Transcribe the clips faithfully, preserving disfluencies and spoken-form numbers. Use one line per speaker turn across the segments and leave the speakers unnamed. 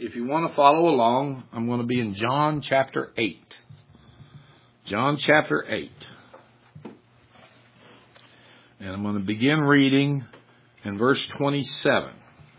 if you want to follow along, I'm going to be in John chapter eight. John chapter eight. And I'm going to begin reading in verse twenty-seven.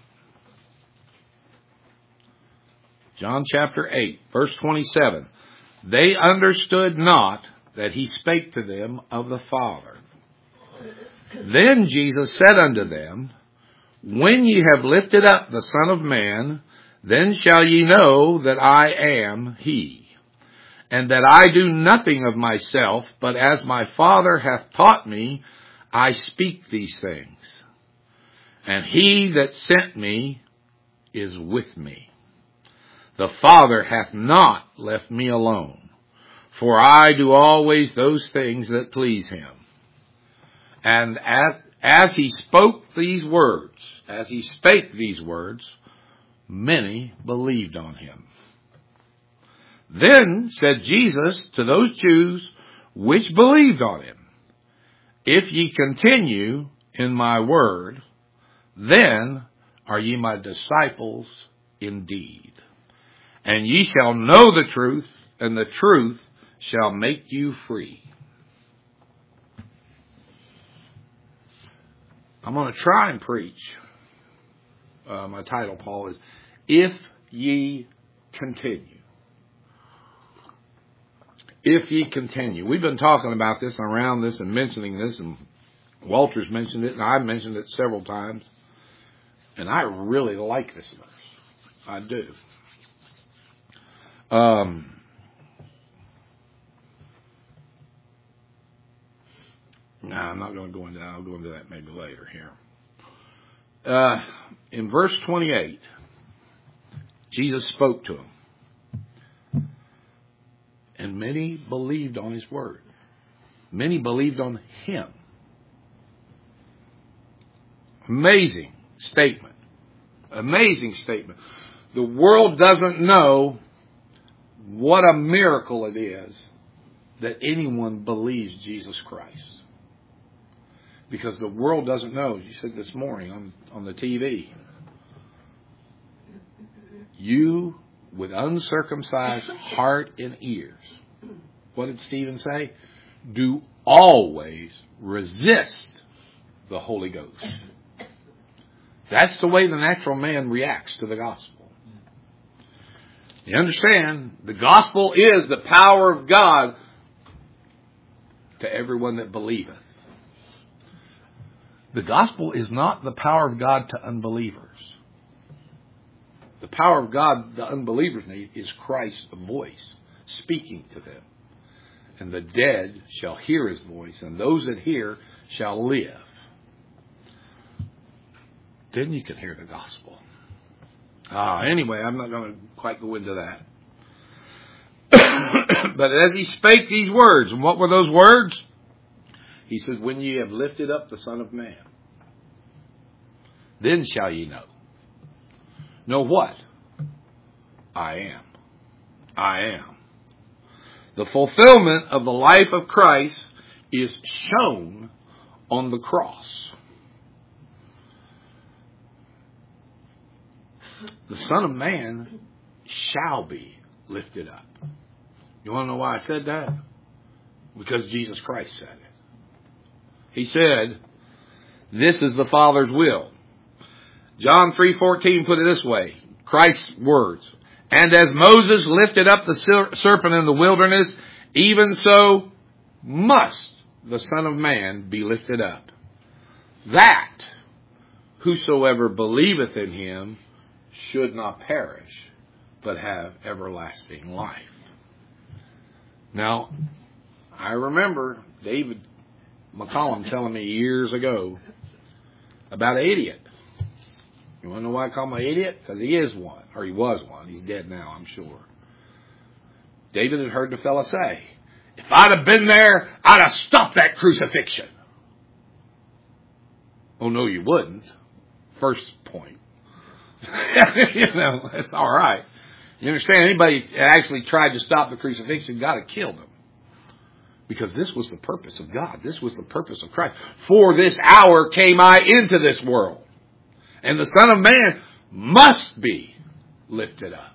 John chapter eight, verse twenty-seven. They understood not that he spake to them of the Father. Then Jesus said unto them, When ye have lifted up the Son of Man, then shall ye know that I am he, and that I do nothing of myself, but as my Father hath taught me, I speak these things. And he that sent me is with me. The Father hath not left me alone, for I do always those things that please him. And as, as he spoke these words, as he spake these words, many believed on him. Then said Jesus to those Jews which believed on him, If ye continue in my word, then are ye my disciples indeed. And ye shall know the truth, and the truth shall make you free. I'm going to try and preach. Uh, my title, Paul, is If Ye Continue. If ye continue. We've been talking about this and around this and mentioning this, and Walter's mentioned it, and I've mentioned it several times. And I really like this verse. I do. Um, no, I'm not going to go into that. I'll go into that maybe later here. Uh, in verse twenty-eight, Jesus spoke to him. And many believed on his word. Many believed on him. Amazing statement. Amazing statement. The world doesn't know what a miracle it is that anyone believes Jesus Christ. Because the world doesn't know. You said this morning on, on the T V. You with uncircumcised heart and ears. What did Stephen say? Do always resist the Holy Ghost. That's the way the natural man reacts to the gospel. You understand, the gospel is the power of God to everyone that believeth. The gospel is not the power of God to unbelievers. The power of God the unbelievers need is Christ's voice speaking to them. And the dead shall hear his voice, and those that hear shall live. Then you can hear the gospel. Ah, anyway, I'm not going to quite go into that. But as he spake these words, and what were those words? He says, When ye have lifted up the Son of Man, then shall ye know. Know what? I am. I am. The fulfillment of the life of Christ is shown on the cross. The Son of Man shall be lifted up. You want to know why I said that? Because Jesus Christ said it. He said, This is the Father's will. John three fourteen put it this way. Christ's words. And as Moses lifted up the serpent in the wilderness, even so must the Son of Man be lifted up, that whosoever believeth in him should not perish, but have everlasting life. Now, I remember David McCollum telling me years ago about an idiot. You want to know why I call him an idiot? Because he is one, or he was one. He's dead now, I'm sure. David had heard the fella say, If I'd have been there, I'd have stopped that crucifixion. Oh, no, you wouldn't. First point. You know, that's all right. You understand? Anybody that actually tried to stop the crucifixion, God had killed him. Because this was the purpose of God. This was the purpose of Christ. For this hour came I into this world. And the Son of Man must be lifted up.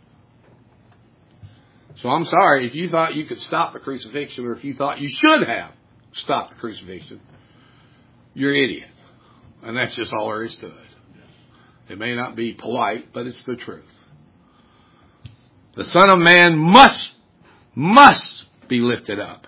So I'm sorry, if you thought you could stop the crucifixion, or if you thought you should have stopped the crucifixion, you're an idiot. And that's just all there is to it. It may not be polite, but it's the truth. The Son of Man must, must be lifted up.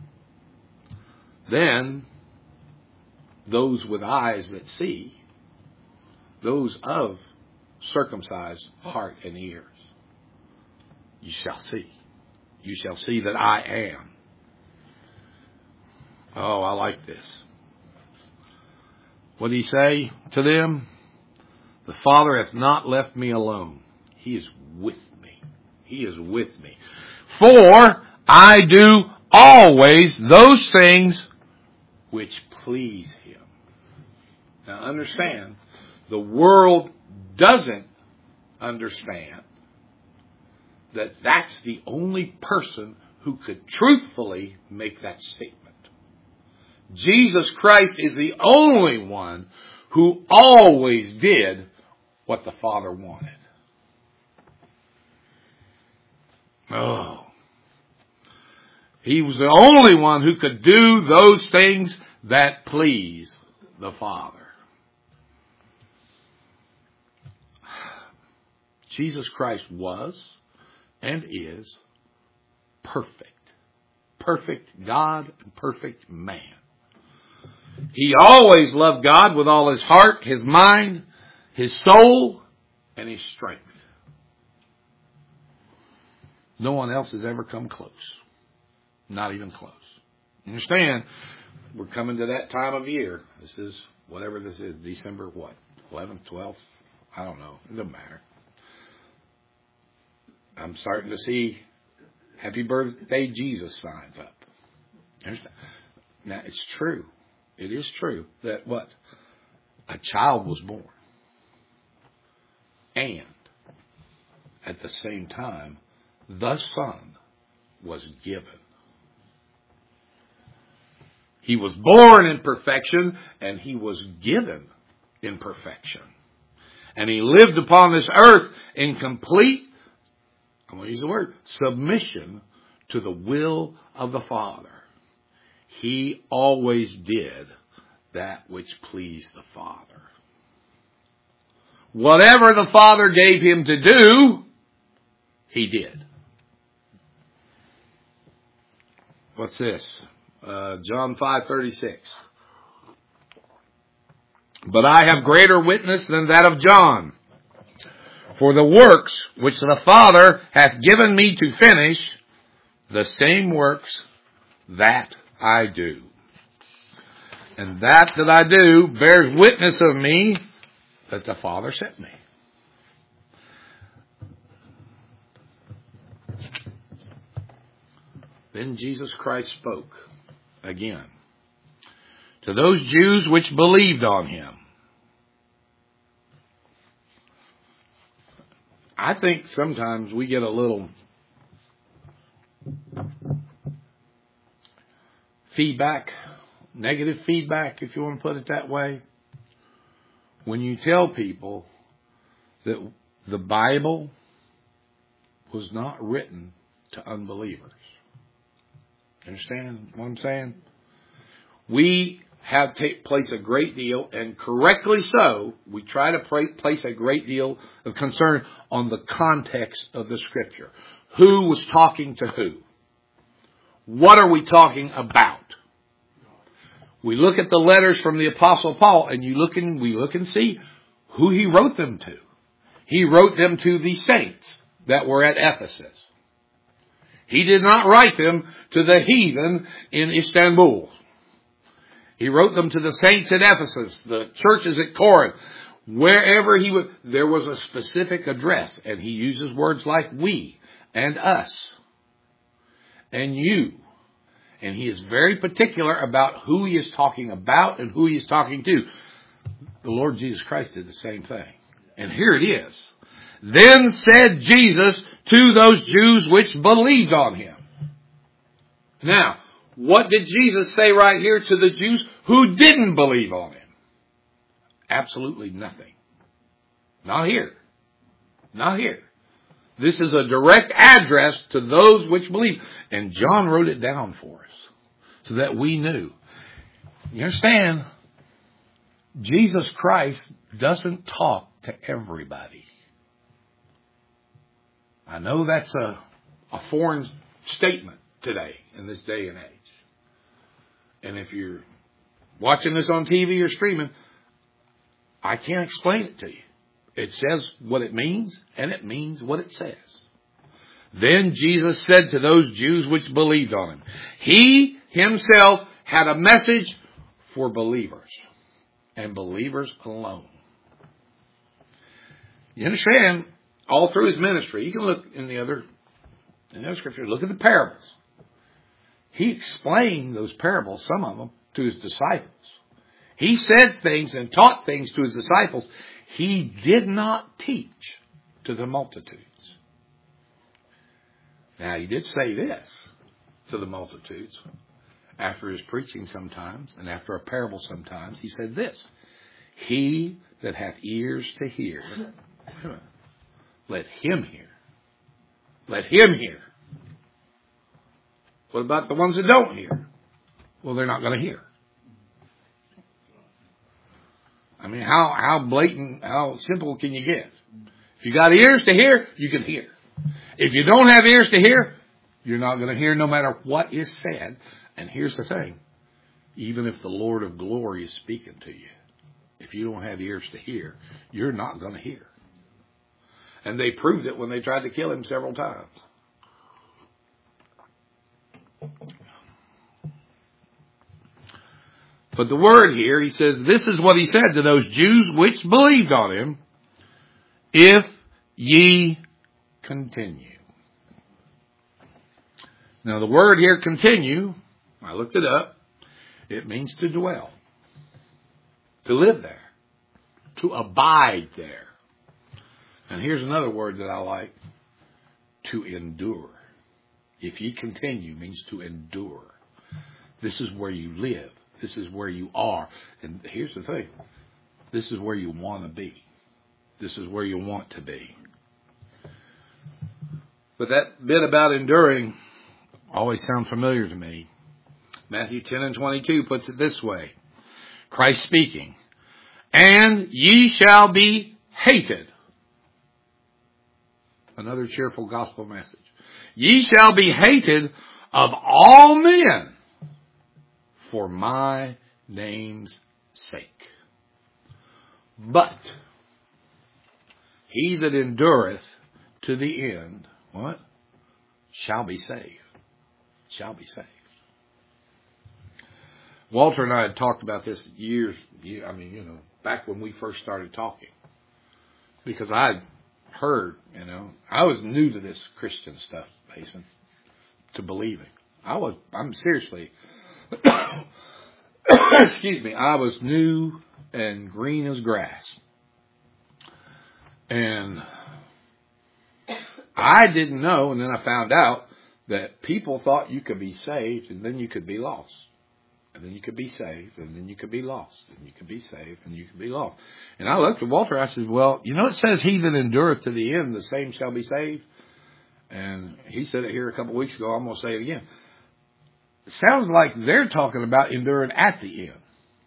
Then, those with eyes that see, those of circumcised heart and ears, you shall see. You shall see that I am. Oh, I like this. What did he say to them? The Father hath not left me alone. He is with me. He is with me. For I do always those things which please Him. Now understand, the world doesn't understand that that's the only person who could truthfully make that statement. Jesus Christ is the only one who always did what the Father wanted. Oh. He was the only one who could do those things that please the Father. Jesus Christ was and is perfect. Perfect God and perfect man. He always loved God with all his heart, his mind, his soul, and his strength. No one else has ever come close. Not even close. You understand? We're coming to that time of year. This is, whatever this is, December what? eleventh, twelfth? I don't know. It doesn't matter. I'm starting to see Happy Birthday Jesus signs up. Understand? Now, it's true. It is true that what? A child was born. And at the same time, the Son was given. He was born in perfection, and He was given in perfection. And He lived upon this earth in complete, I'm going to use the word, submission to the will of the Father. He always did that which pleased the Father. Whatever the Father gave Him to do, He did. What's this? Uh, John five thirty-six. But I have greater witness than that of John. For the works which the Father hath given me to finish, the same works that I do. And that that I do bears witness of me that the Father sent me. Then Jesus Christ spoke again to those Jews which believed on Him. I think sometimes we get a little feedback, negative feedback, if you want to put it that way, when you tell people that the Bible was not written to unbelievers. Understand what I'm saying? We have take place a great deal, and correctly so, we try to place a great deal of concern on the context of the Scripture. Who was talking to who? What are we talking about? We look at the letters from the Apostle Paul, and you look and we look and see who he wrote them to. He wrote them to the saints that were at Ephesus. He did not write them to the heathen in Istanbul. He wrote them to the saints at Ephesus, the churches at Corinth, wherever he would. There was a specific address, and he uses words like we and us and you. And he is very particular about who he is talking about and who he is talking to. The Lord Jesus Christ did the same thing. And here it is. Then said Jesus to those Jews which believed on Him. Now, what did Jesus say right here to the Jews who didn't believe on Him? Absolutely nothing. Not here. Not here. This is a direct address to those which believe. And John wrote it down for us so that we knew. You understand? Jesus Christ doesn't talk to everybody. I know that's a, a foreign statement today in this day and age. And if you're watching this on T V or streaming, I can't explain it to you. It says what it means, and it means what it says. Then Jesus said to those Jews which believed on him, he himself had a message for believers, and believers alone. You understand? All through his ministry, you can look in the other, in the other scripture, look at the parables. He explained those parables, some of them, to his disciples. He said things and taught things to his disciples he did not teach to the multitudes. Now, he did say this to the multitudes after his preaching sometimes, and after a parable sometimes. He said this, he that hath ears to hear, let him hear. Let him hear. What about the ones that don't hear? Well, they're not going to hear. I mean, how, how blatant, how simple can you get? If you got ears to hear, you can hear. If you don't have ears to hear, you're not going to hear no matter what is said. And here's the thing. Even if the Lord of glory is speaking to you, if you don't have ears to hear, you're not going to hear. And they proved it when they tried to kill him several times. But the word here, he says, this is what he said to those Jews which believed on him, if ye continue. Now the word here, continue, I looked it up, it means to dwell, to live there, to abide there. And here's another word that I like, to endure. If ye continue means to endure. This is where you live. This is where you are. And here's the thing. This is where you want to be. This is where you want to be. But that bit about enduring always sounds familiar to me. Matthew ten and twenty-two puts it this way. Christ speaking. And ye shall be hated. Another cheerful gospel message. Ye shall be hated of all men for my name's sake. But he that endureth to the end, what? Shall be saved. Shall be saved. Walter and I had talked about this years, I mean, you know, back when we first started talking. Because I had heard, you know, I was new to this Christian stuff, Mason, to believing. I was, I'm seriously, excuse me, I was new and green as grass. And I didn't know, and then I found out that people thought you could be saved and then you could be lost. And then you could be saved, and then you could be lost. And you could be saved, and you could be lost. And I looked at Walter, I said, well, you know it says, he that endureth to the end, the same shall be saved. And he said it here a couple of weeks ago, I'm going to say it again. It sounds like they're talking about enduring at the end.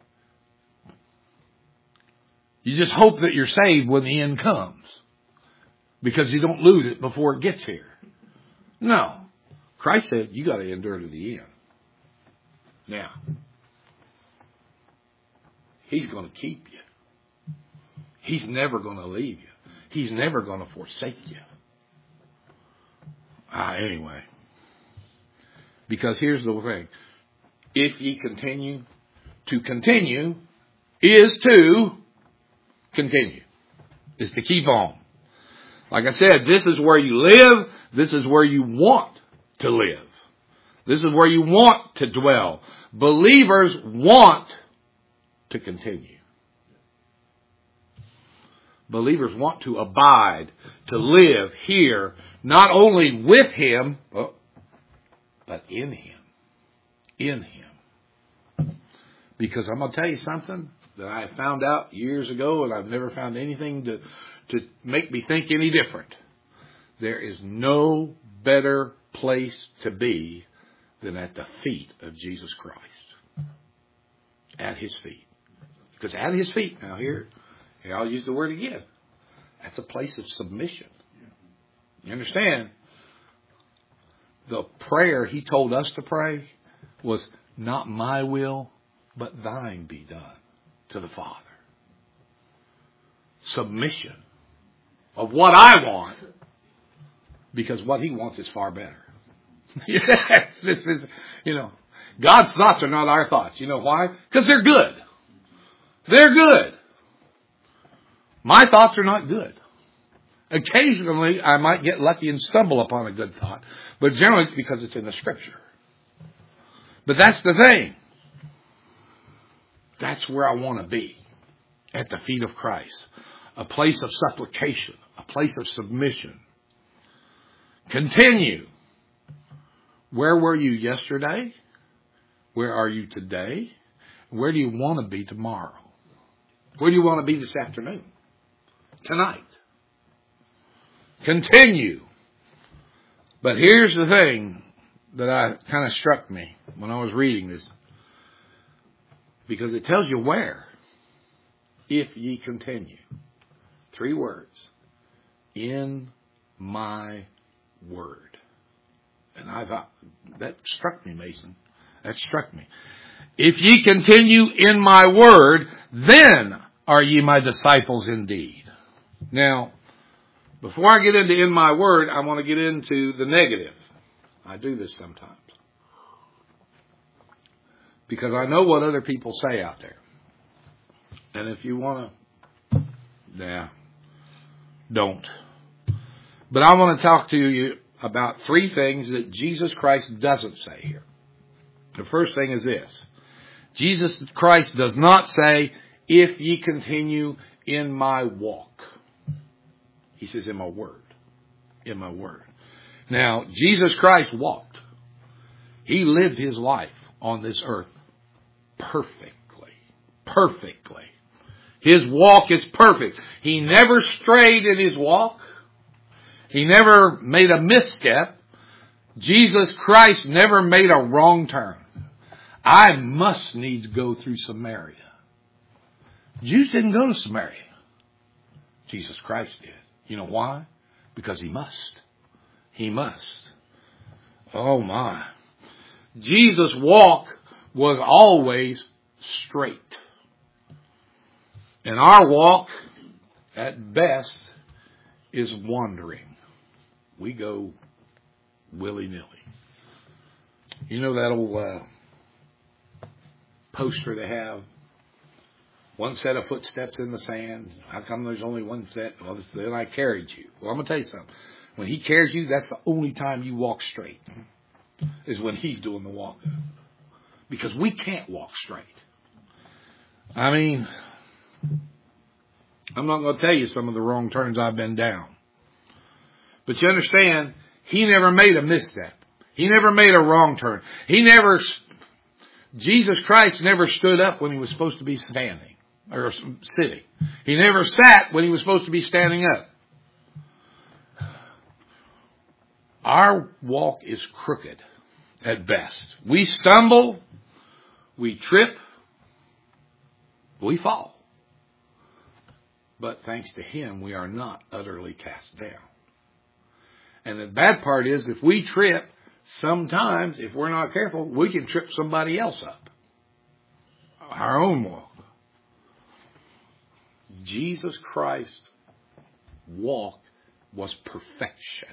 You just hope that you're saved when the end comes, because you don't lose it before it gets here. No. Christ said, you got to endure to the end. Now, he's going to keep you. He's never going to leave you. He's never going to forsake you. Ah, anyway. Because here's the thing. If ye continue, to continue is to continue. Is to keep on. Like I said, this is where you live. This is where you want to live. This is where you want to dwell. Believers want to continue. Believers want to abide, to live here, not only with him, but in him. In him. Because I'm going to tell you something that I found out years ago, and I've never found anything to, to make me think any different. There is no better place to be than at the feet of Jesus Christ. At His feet. Because at His feet, now here, here I'll use the word again. That's a place of submission. You understand? The prayer He told us to pray was, not my will, but thine be done, to the Father. Submission of what I want, because what He wants is far better. Yes, this is, you know, God's thoughts are not our thoughts. You know why? Because they're good. They're good. My thoughts are not good. Occasionally, I might get lucky and stumble upon a good thought, but generally it's because it's in the Scripture. But that's the thing. That's where I want to be, at the feet of Christ. A place of supplication, a place of submission. Continue. Where were you yesterday? Where are you today? Where do you want to be tomorrow? Where do you want to be this afternoon? Tonight. Continue. But here's the thing that I kind of struck me when I was reading this. Because it tells you where. If ye continue. Three words. In my word. And I thought, that struck me, Mason. That struck me. If ye continue in my word, then are ye my disciples indeed. Now, before I get into in my word, I want to get into the negative. I do this sometimes. Because I know what other people say out there. And if you want to, nah, don't. But I want to talk to you about three things that Jesus Christ doesn't say here. The first thing is this. Jesus Christ does not say, if ye continue in my walk. He says, in my word. In my word. Now, Jesus Christ walked. He lived His life on this earth perfectly. Perfectly. His walk is perfect. He never strayed in His walk. He never made a misstep. Jesus Christ never made a wrong turn. I must needs go through Samaria. Jews didn't go to Samaria. Jesus Christ did. You know why? Because He must. He must. Oh my. Jesus' walk was always straight. And our walk, at best, is wandering. We go willy-nilly. You know that old uh, poster they have? One set of footsteps in the sand. How come there's only one set? Well, then I carried you. Well, I'm going to tell you something. When He carries you, that's the only time you walk straight. Is when He's doing the walking. Because we can't walk straight. I mean, I'm not going to tell you some of the wrong turns I've been down. But you understand, He never made a misstep. He never made a wrong turn. He never, Jesus Christ never stood up when He was supposed to be standing. Or sitting. He never sat when He was supposed to be standing up. Our walk is crooked at best. We stumble, we trip, we fall. But thanks to Him, we are not utterly cast down. And the bad part is, if we trip, sometimes, if we're not careful, we can trip somebody else up. Our own walk. Jesus Christ's walk was perfection.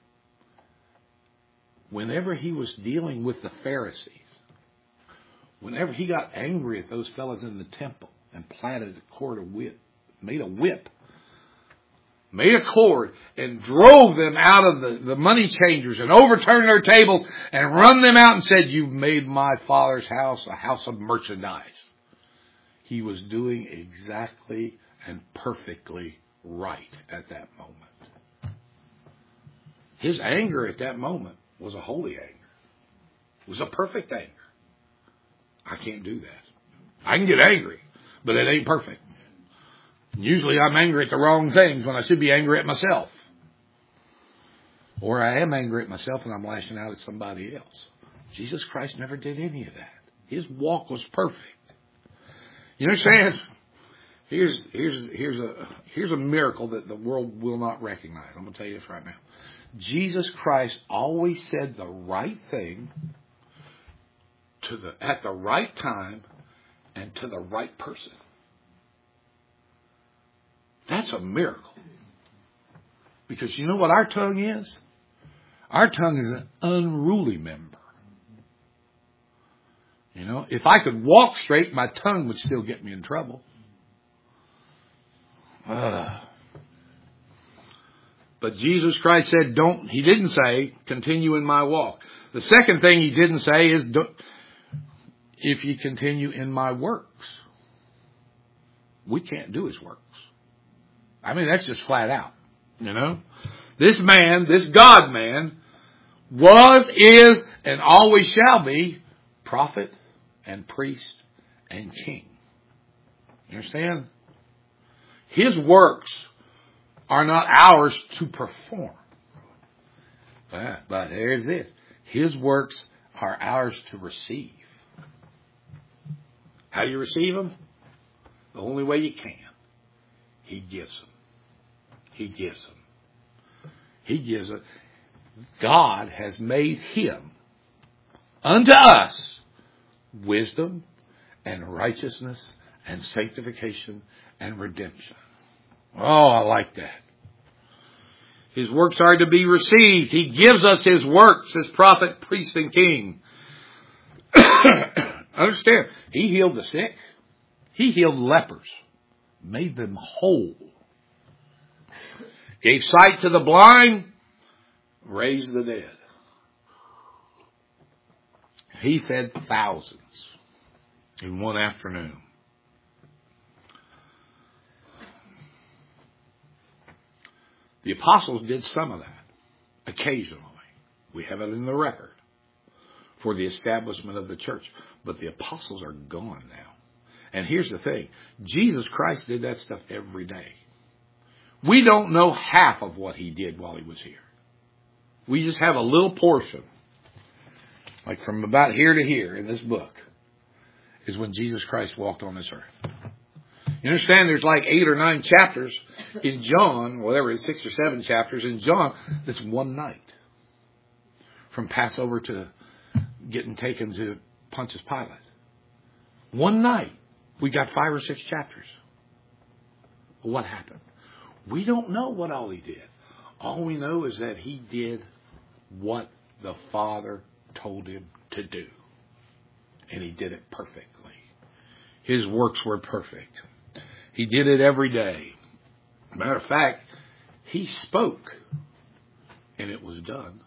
Whenever He was dealing with the Pharisees, whenever He got angry at those fellas in the temple and planted a cord of whip, made a whip, made a cord and drove them out of the, the money changers and overturned their tables and run them out and said, you've made my Father's house a house of merchandise. He was doing exactly and perfectly right at that moment. His anger at that moment was a holy anger. It was a perfect anger. I can't do that. I can get angry, but it ain't perfect. Usually I'm angry at the wrong things when I should be angry at myself. Or I am angry at myself and I'm lashing out at somebody else. Jesus Christ never did any of that. His walk was perfect. You understand? Here's, here's, here's a, here's a miracle that the world will not recognize. I'm going to tell you this right now. Jesus Christ always said the right thing to the, at the right time and to the right person. That's a miracle. Because you know what our tongue is? Our tongue is an unruly member. You know, if I could walk straight, my tongue would still get me in trouble. Uh, but Jesus Christ said, don't, he didn't say, continue in my walk. The second thing he didn't say is, don't, if you continue in my works. We can't do his works. I mean, that's just flat out, you know. This man, this God man, was, is, and always shall be prophet and priest and king. You understand? His works are not ours to perform. But, but here's this. His works are ours to receive. How do you receive them? The only way you can. He gives them. He gives them. He gives it. God has made him unto us wisdom and righteousness and sanctification and redemption. Oh, I like that. His works are to be received. He gives us his works as prophet, priest, and king. Understand, he healed the sick. He healed lepers. Made them whole. Gave sight to the blind. Raised the dead. He fed thousands in one afternoon. The apostles did some of that occasionally. We have it in the record for the establishment of the church. But the apostles are gone now. And here's the thing. Jesus Christ did that stuff every day. We don't know half of what he did while he was here. We just have a little portion. Like from about here to here in this book is when Jesus Christ walked on this earth. You understand there's like eight or nine chapters in John, whatever it is, six or seven chapters in John, that's one night. From Passover to getting taken to Pontius Pilate. One night. We got five or six chapters. What happened? We don't know what all he did. All we know is that he did what the Father told him to do. And he did it perfectly. His works were perfect. He did it every day. Matter of fact, he spoke and it was done.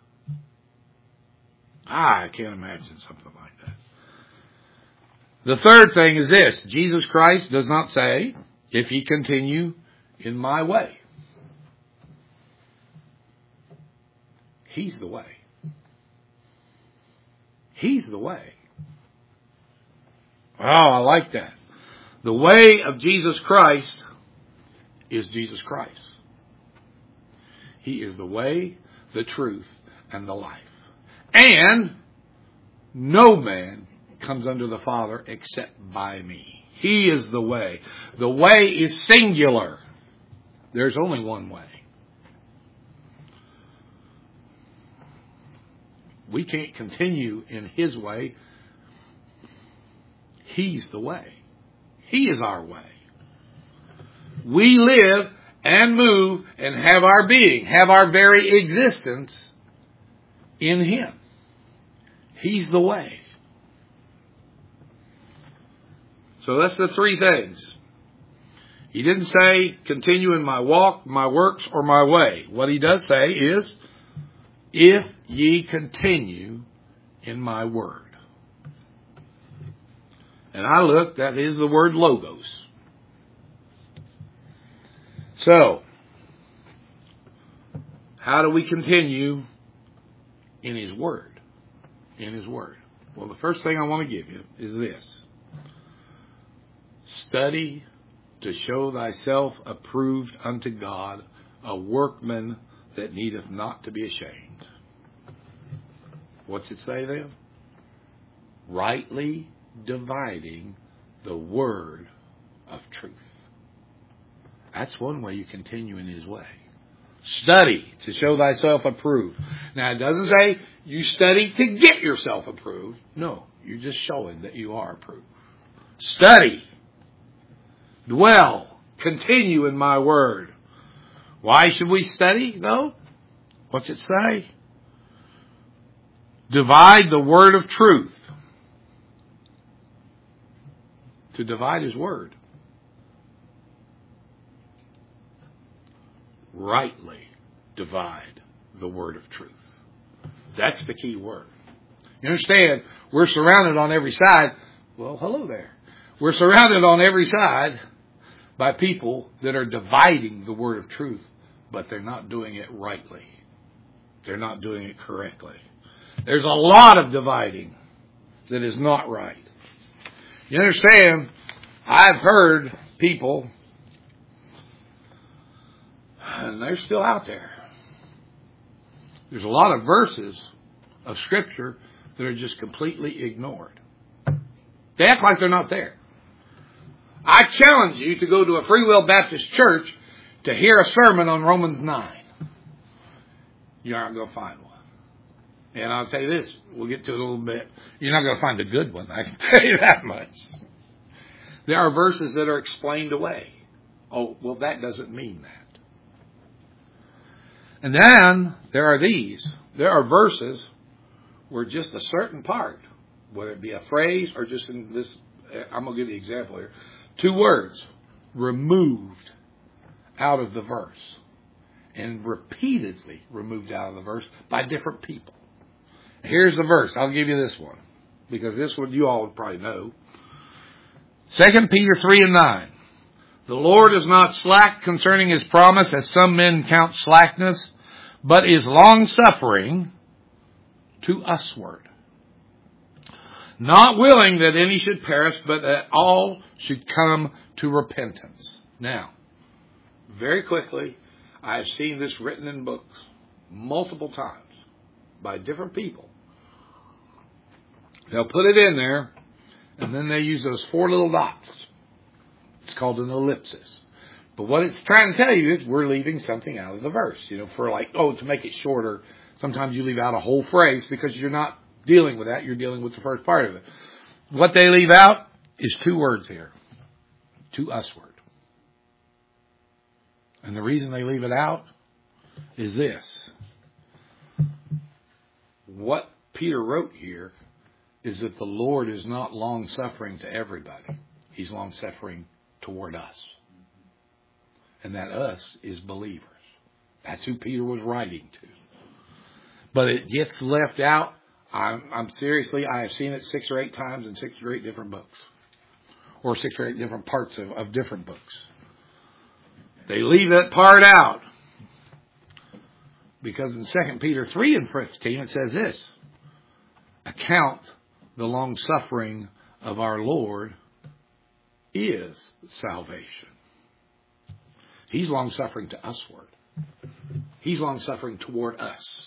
Ah, I can't imagine something like that. The third thing is this. Jesus Christ does not say, if ye continue in my way. He's the way. He's the way. Oh, I like that. The way of Jesus Christ is Jesus Christ. He is the way, the truth, and the life. And no man comes unto the Father except by me. He is the way. The way is singular. There's only one way. We can't continue in his way. He's the way. He is our way. We live and move and have our being, have our very existence in him. He's the way. So that's the three things. He didn't say, continue in my walk, my works, or my way. What he does say is, if ye continue in my word. And I look, that is the word logos. So, how do we continue in his word? In his word. Well, the first thing I want to give you is this. Study to show thyself approved unto God, a workman that needeth not to be ashamed. What's it say then? Rightly dividing the word of truth. That's one way you continue in His way. Study to show thyself approved. Now, it doesn't say you study to get yourself approved. No, you're just showing that you are approved. Study. Dwell. Continue in my word. Why should we study, though? What's it say? Divide the word of truth. To divide His word. Rightly divide the word of truth. That's the key word. You understand, we're surrounded on every side. Well, hello there. We're surrounded on every side by people that are dividing the word of truth, but they're not doing it rightly. They're not doing it correctly. There's a lot of dividing that is not right. You understand, I've heard people, and they're still out there. There's a lot of verses of Scripture that are just completely ignored. They act like they're not there. I challenge you to go to a Free Will Baptist church to hear a sermon on Romans nine. You aren't going to find one. And I'll tell you this, we'll get to it a little bit. You're not going to find a good one, I can tell you that much. There are verses that are explained away. Oh, well, that doesn't mean that. And then there are these. There are verses where just a certain part, whether it be a phrase or just in this, I'm going to give you an example here. Two words removed out of the verse and repeatedly removed out of the verse by different people. Here's the verse. I'll give you this one because this one you all would probably know. Second Peter three and nine. The Lord is not slack concerning His promise, as some men count slackness, but is long-suffering to usward, not willing that any should perish, but that all should come to repentance. Now, very quickly, I have seen this written in books multiple times by different people. They'll put it in there, and then they use those four little dots. It's called an ellipsis. But what it's trying to tell you is we're leaving something out of the verse. You know, for like, oh, to make it shorter, sometimes you leave out a whole phrase because you're not dealing with that. You're dealing with the first part of it. What they leave out is two words here. To usward. And the reason they leave it out is this. What Peter wrote here is that the Lord is not long-suffering to everybody. He's long-suffering toward us. And that us is believers. That's who Peter was writing to. But it gets left out. I'm, I'm seriously, I have seen it six or eight times in six or eight different books. Or six or eight different parts of, of different books. They leave that part out. Because in Second Peter three and fifteen it says this. Account the long suffering of our Lord is salvation. He's long suffering to usward. He's long suffering toward us.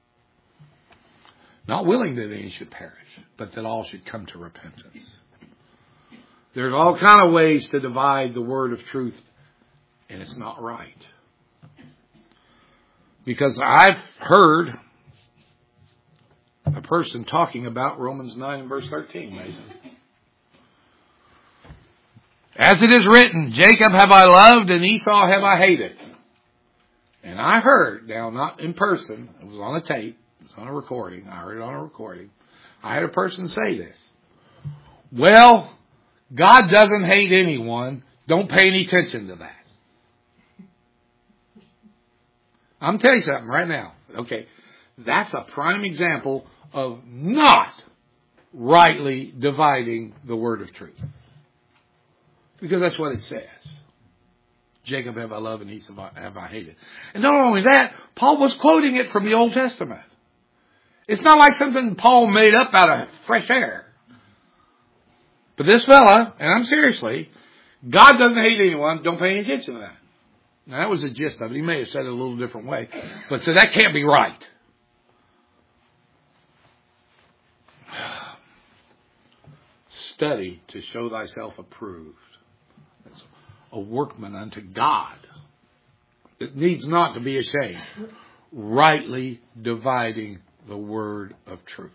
Not willing that any should perish, but that all should come to repentance. There's all kind of ways to divide the word of truth, and it's not right. Because I've heard a person talking about Romans nine and verse thirteen, Mason. As it is written, Jacob have I loved and Esau have I hated. And I heard, now not in person, it was on a tape, it was on a recording, I heard it on a recording. I had a person say this. Well, God doesn't hate anyone. Don't pay any attention to that. I'm telling you something right now. Okay, that's a prime example of not rightly dividing the word of truth. Because that's what it says. Jacob have I loved and Esau have I hated. And not only that, Paul was quoting it from the Old Testament. It's not like something Paul made up out of fresh air. But this fella, and I'm seriously, God doesn't hate anyone. Don't pay any attention to that. Now, that was the gist of it. He may have said it a little different way. But so that can't be right. Study to show thyself approved. That's a workman unto God. It needs not to be ashamed. Rightly dividing the word of truth.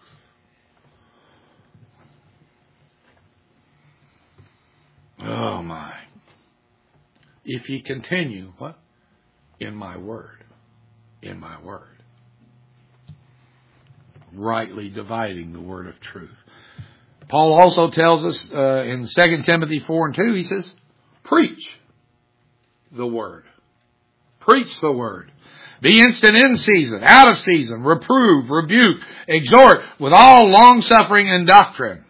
Oh my. If ye continue, what? In my word. In my word. Rightly dividing the word of truth. Paul also tells us uh, in Second Timothy four and two, he says, preach the word. Preach the word. Be instant in season, out of season, reprove, rebuke, exhort with all long suffering and doctrine.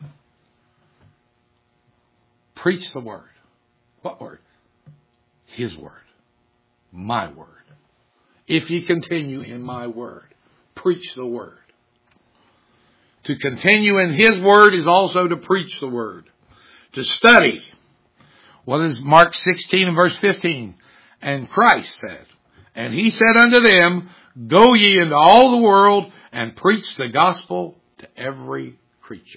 Preach the word. What word? His word. My word. If ye continue in my word. Preach the word. To continue in his word is also to preach the word. To study. What is Mark sixteen and verse fifteen? And Christ said, and he said unto them, go ye into all the world and preach the gospel to every creature.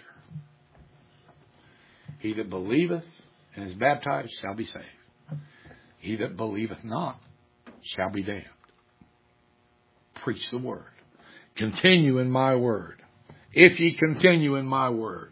He that believeth and is baptized shall be saved. He that believeth not shall be damned. Preach the word. Continue in my word. If ye continue in my word.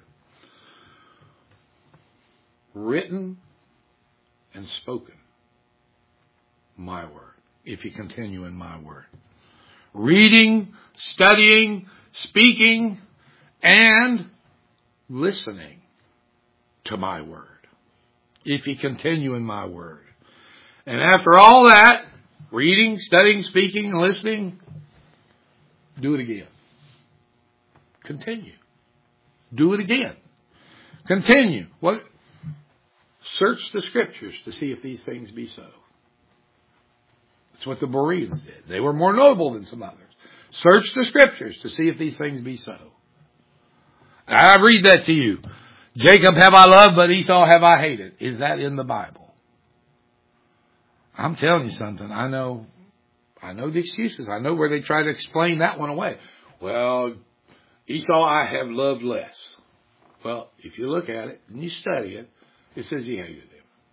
Written and spoken. My word. If ye continue in my word. Reading, studying, speaking, and listening to my word. If ye continue in my word. And after all that, reading, studying, speaking, and listening, do it again. Continue. Do it again. Continue. What? Search the scriptures to see if these things be so. That's what the Bereans did. They were more noble than some others. Search the scriptures to see if these things be so. I read that to you. Jacob have I loved, but Esau have I hated. Is that in the Bible? I'm telling you something. I know, I know the excuses. I know where they try to explain that one away. Well, Esau I have loved less. Well, if you look at it and you study it, it says he hated him.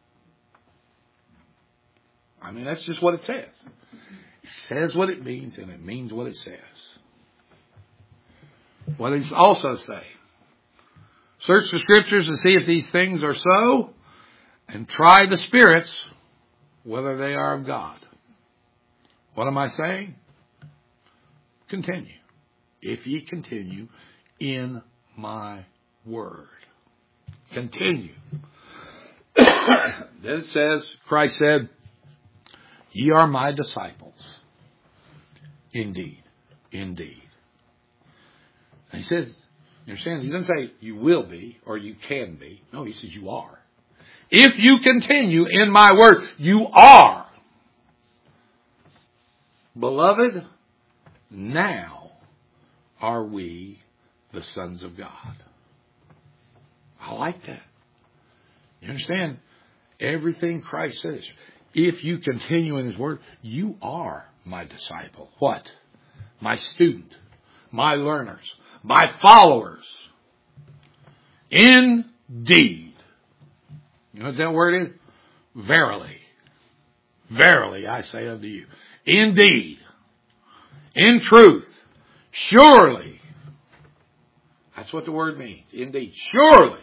I mean, that's just what it says. It says what it means, and it means what it says. What does it also say? Search the scriptures to see if these things are so, and try the spirits, whether they are of God. What am I saying? Continue. If ye continue in my word. Continue. Then it says, Christ said, ye are my disciples. Indeed. Indeed. And he says, you understand? He doesn't say you will be or you can be. No, he says you are. If you continue in my word, you are. Beloved, now are we the sons of God. I like that. You understand? Everything Christ says. If you continue in his word, you are my disciple. What? My student. My learners. My followers. Indeed. You know what that word is? Verily. Verily, I say unto you. Indeed. In truth. Surely. That's what the word means. Indeed. Surely.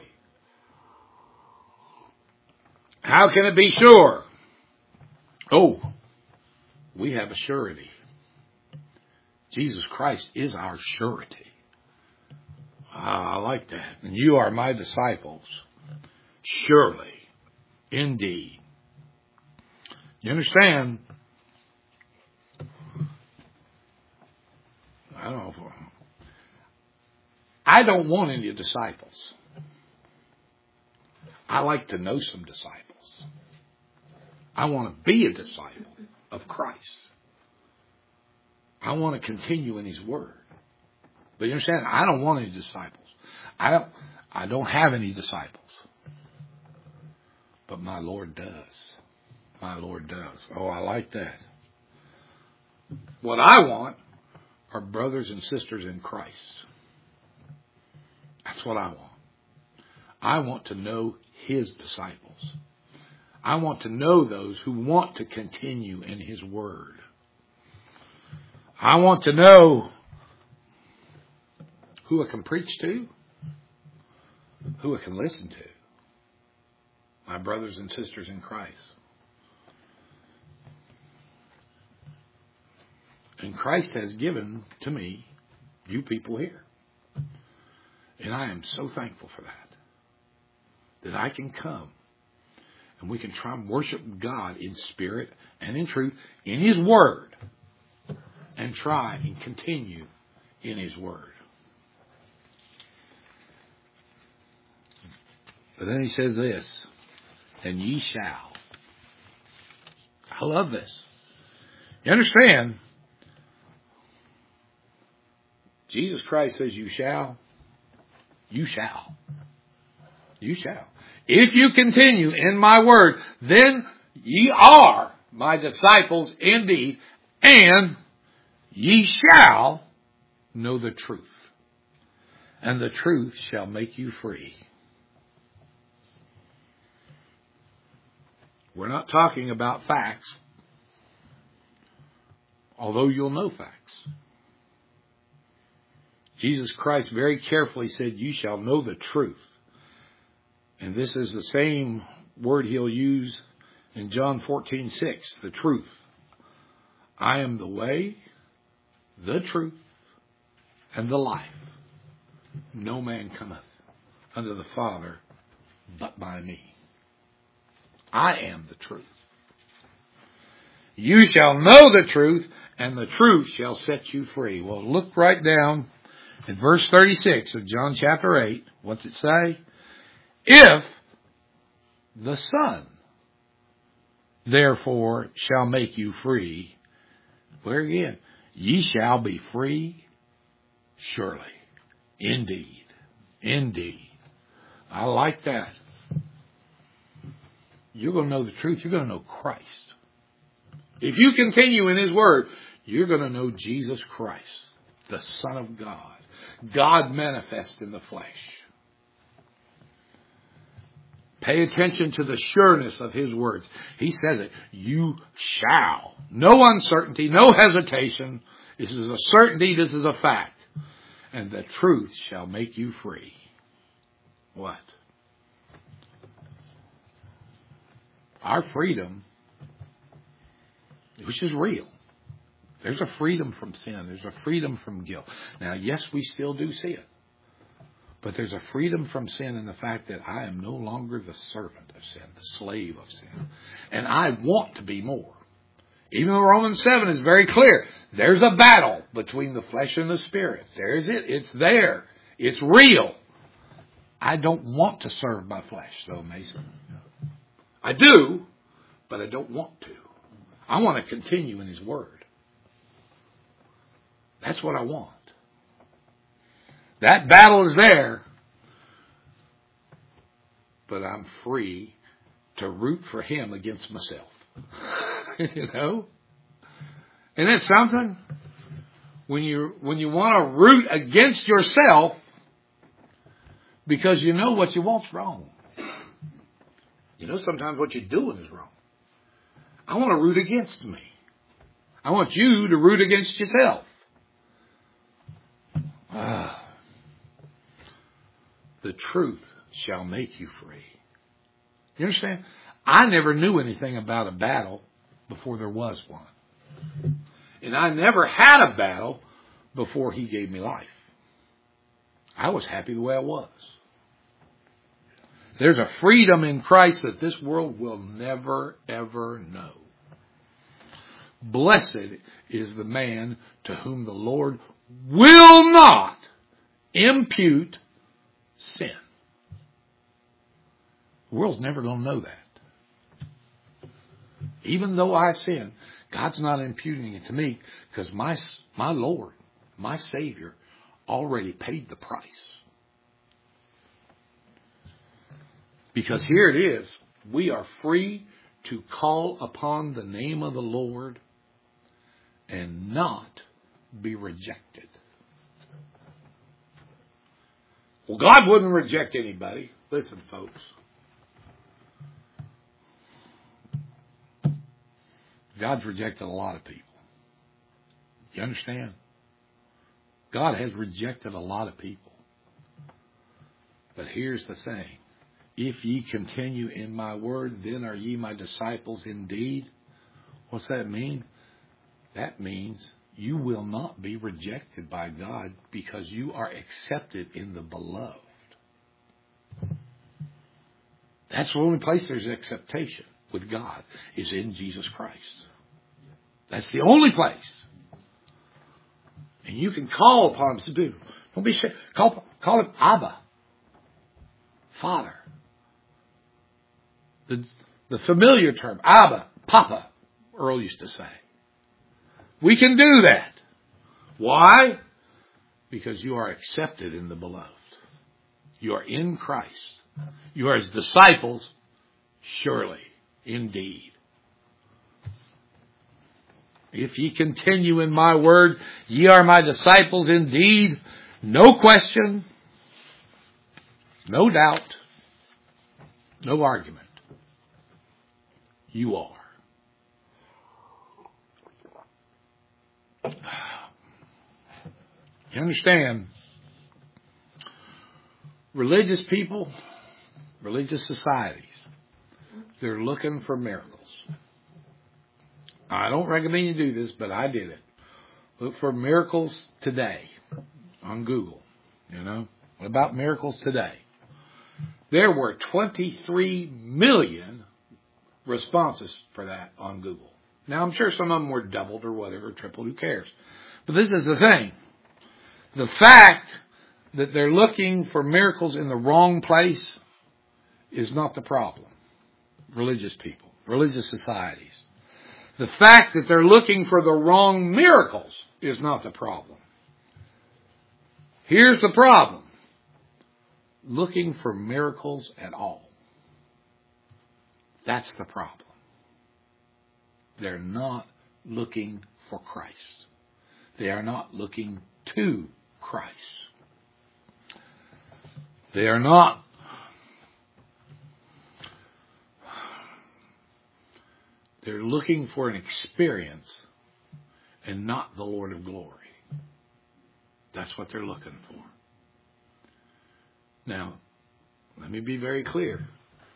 How can it be sure? Oh, we have a surety. Jesus Christ is our surety. Ah, I like that. And you are my disciples. Surely. Indeed. You understand? I don't know. If, I don't want any disciples. I like to know some disciples. I want to be a disciple of Christ. I want to continue in his word. But you understand, I don't want any disciples. I don't, I don't have any disciples. But my Lord does. my Lord does. Oh, I like that. What I want are brothers and sisters in Christ. That's what I want. I want to know His disciples. I want to know those who want to continue in His Word. I want to know who I can preach to, who I can listen to. My brothers and sisters in Christ. And Christ has given to me, you people here. And I am so thankful for that. That I can come and we can try and worship God in spirit and in truth, in His Word. And try and continue in His Word. But then He says this, and ye shall. I love this. You understand? Jesus Christ says you shall. You shall. You shall. If you continue in my word, then ye are my disciples indeed, and ye shall know the truth. And the truth shall make you free. We're not talking about facts, although you'll know facts. Jesus Christ very carefully said, you shall know the truth. And this is the same word He'll use in John fourteen six, the truth. I am the way, the truth, and the life. No man cometh unto the Father but by me. I am the truth. You shall know the truth, and the truth shall set you free. Well, look right down in verse thirty-six of John chapter eight. What's it say? If the Son, therefore, shall make you free, where again? Ye shall be free, surely. Indeed. Indeed. I like that. You're going to know the truth. You're going to know Christ. If you continue in His Word, you're going to know Jesus Christ, the Son of God. God manifest in the flesh. Pay attention to the sureness of His words. He says it. You shall. No uncertainty, no hesitation. This is a certainty. This is a fact. And the truth shall make you free. What? Our freedom, which is real. There's a freedom from sin. There's a freedom from guilt. Now, yes, we still do see it. But there's a freedom from sin in the fact that I am no longer the servant of sin, the slave of sin. And I want to be more. Even though Romans seven is very clear. There's a battle between the flesh and the spirit. There's it. It's there. It's real. I don't want to serve my flesh, though, Mason. I do, but I don't want to. I want to continue in His Word. That's what I want. That battle is there, but I'm free to root for Him against myself. You know? Isn't that something? When you when you want to root against yourself because you know what you want's wrong. You know sometimes what you're doing is wrong. I want to root against me. I want you to root against yourself. Ah. The truth shall make you free. You understand? I never knew anything about a battle before there was one. And I never had a battle before He gave me life. I was happy the way I was. There's a freedom in Christ that this world will never, ever know. Blessed is the man to whom the Lord will not impute sin. The world's never going to know that. Even though I sin, God's not imputing it to me because my, my Lord, my Savior, already paid the price. Because here it is. We are free to call upon the name of the Lord and not be rejected. Well, God wouldn't reject anybody. Listen, folks. God's rejected a lot of people. You understand? God has rejected a lot of people. But here's the thing. If ye continue in my word, then are ye my disciples indeed. What's that mean? That means you will not be rejected by God because you are accepted in the beloved. That's the only place there's acceptation with God is in Jesus Christ. That's the only place. And you can call upon him. Don't be shy. Call, call him Abba. Father. The, the familiar term, Abba, Papa, Earl used to say. We can do that. Why? Because you are accepted in the beloved. You are in Christ. You are his disciples, surely, indeed. If ye continue in my word, ye are my disciples indeed. No question, no doubt, no argument. You are. You understand? Religious people, religious societies, they're looking for miracles. I don't recommend you do this, but I did it. Look for miracles today on Google. You know, what about miracles today? There were twenty-three million responses for that on Google. Now, I'm sure some of them were doubled or whatever, tripled, who cares? But this is the thing. The fact that they're looking for miracles in the wrong place is not the problem. Religious people, religious societies. The fact that they're looking for the wrong miracles is not the problem. Here's the problem. Looking for miracles at all. That's the problem. They're not looking for Christ. They are not looking to Christ. They are not They're looking for an experience and not the Lord of glory. That's what they're looking for. Now, let me be very clear.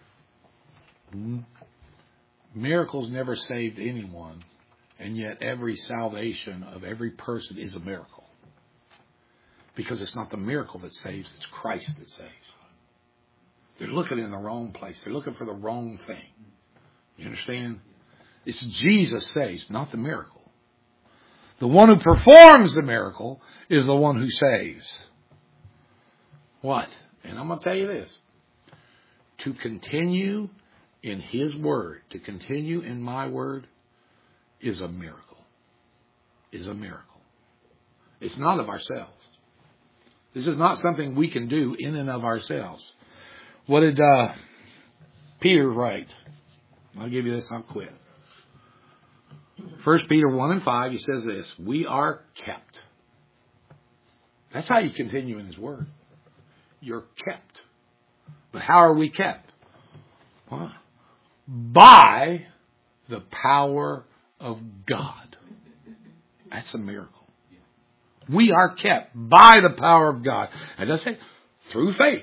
Miracles never saved anyone, and yet every salvation of every person is a miracle. Because it's not the miracle that saves, it's Christ that saves. They're looking in the wrong place. They're looking for the wrong thing. You understand? It's Jesus saves, not the miracle. The one who performs the miracle is the one who saves. What? And I'm going to tell you this. To continue in his word, to continue in my word, is a miracle. Is a miracle. It's not of ourselves. This is not something we can do in and of ourselves. What did uh, Peter write? I'll give you this, I'll quit. First Peter one and five, he says this, we are kept. That's how you continue in his word. You're kept. But how are we kept? What? By the power of God. That's a miracle. We are kept by the power of God. And does say through faith.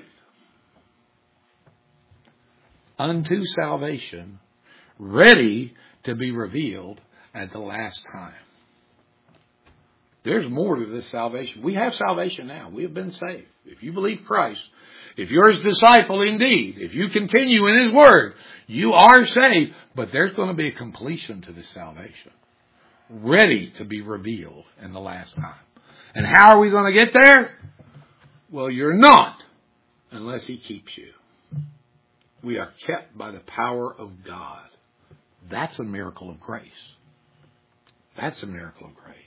Unto salvation, ready to be revealed at the last time. There's more to this salvation. We have salvation now. We have been saved. If you believe Christ, if you're his disciple indeed, if you continue in his word, you are saved. But there's going to be a completion to this salvation. Ready to be revealed in the last time. And how are we going to get there? Well, you're not unless he keeps you. We are kept by the power of God. That's a miracle of grace. That's a miracle of grace.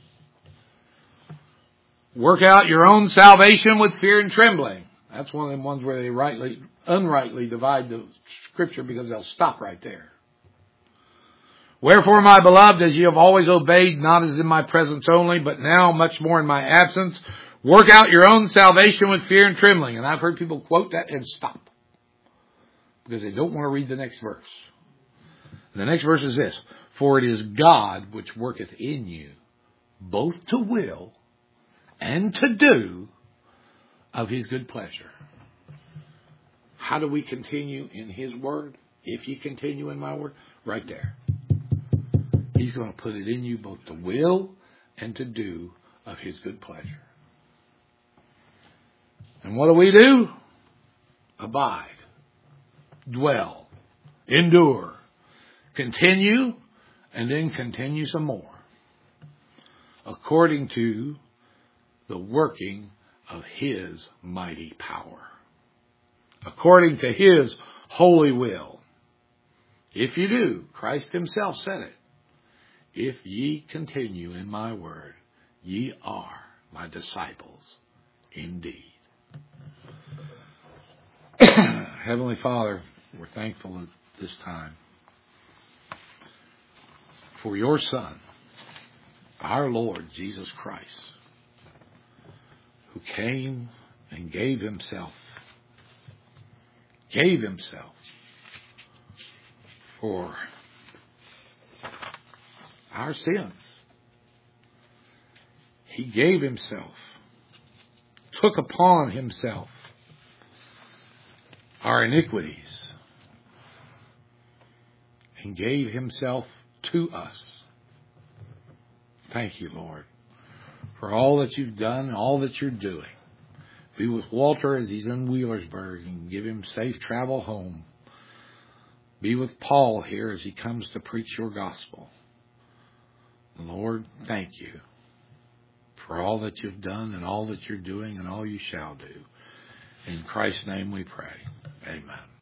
Work out your own salvation with fear and trembling. That's one of them ones where they rightly, unrightly divide the scripture because they'll stop right there. Wherefore, my beloved, as ye have always obeyed, not as in my presence only, but now much more in my absence, work out your own salvation with fear and trembling. And I've heard people quote that and stop, because they don't want to read the next verse. The next verse is this: for it is God which worketh in you, both to will and to do of His good pleasure. How do we continue in His word? If you continue in my word, right there. He's going to put it in you both to will and to do of His good pleasure. And what do we do? Abide, dwell, endure, continue, and then continue some more, according to the working of His mighty power, according to His holy will. If you do, Christ Himself said it, if ye continue in my word, ye are my disciples indeed. Heavenly Father, we're thankful at this time for your Son, our Lord Jesus Christ, who came and gave Himself, gave Himself for our sins. He gave Himself, took upon Himself our iniquities, and gave Himself to us. Thank you, Lord, for all that you've done, all that you're doing. Be with Walter as he's in Wheelersburg and give him safe travel home. Be with Paul here as he comes to preach your gospel. Lord, thank you for all that you've done and all that you're doing and all you shall do. In Christ's name we pray. Amen.